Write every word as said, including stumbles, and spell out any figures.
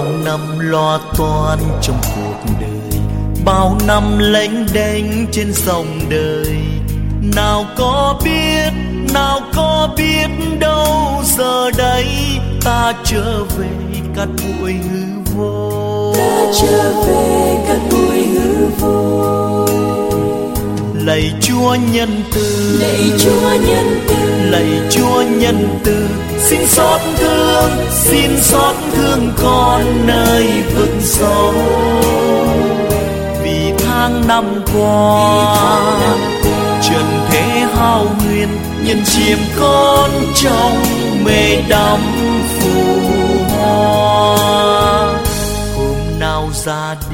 bao năm lo toan trong cuộc đời, bao năm lênh đênh trên dòng đời. Nào có biết, nào có biết đâu giờ đây ta trở về cát bụi hư vô. Ta trở về cát bụi hư vô. Lạy Chúa nhân từ, lạy Chúa nhân từ, lạy Chúa nhân từ, xin xót thương, xin xót thương con nơi vực sâu. Vì tháng năm qua trần thế hao huyền, nhân chiêm con trong mê đắm phù hoa. Hôm nào ra